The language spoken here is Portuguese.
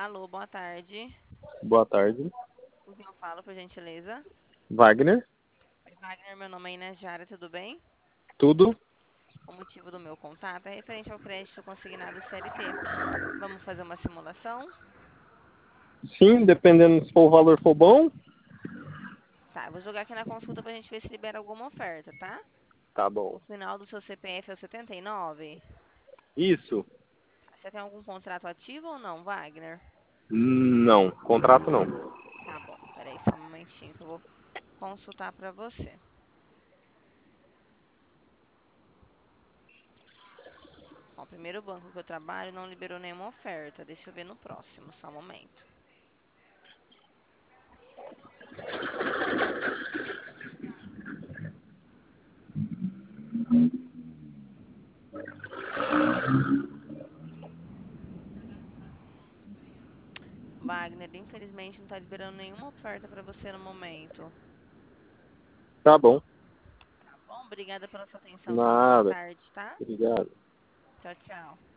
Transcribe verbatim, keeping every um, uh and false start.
Alô, boa tarde. Boa tarde. Com quem eu falo, por gentileza? Wagner, Oi, Wagner, meu nome é Inês Jara, tudo bem? tudo? O motivo do meu contato é referente ao crédito consignado C L T. Vamos fazer uma simulação? Sim, dependendo se for o valor for bom, Tá, eu vou jogar aqui na consulta pra gente ver se libera alguma oferta, tá? tá O bom. final do seu C P F é o setenta e nove? Isso? Você tem algum contrato ativo ou não, Wagner? Não, contrato não. Tá bom, peraí só um momentinho que eu vou consultar pra você. Ó, o primeiro banco que eu trabalho não liberou nenhuma oferta. Deixa eu ver no próximo, só um momento. Wagner, infelizmente não tá liberando nenhuma oferta pra você no momento. Tá bom. Tá bom? Obrigada pela sua atenção. Tenha uma boa Nada. tarde, tá? Obrigado. Tchau, tchau.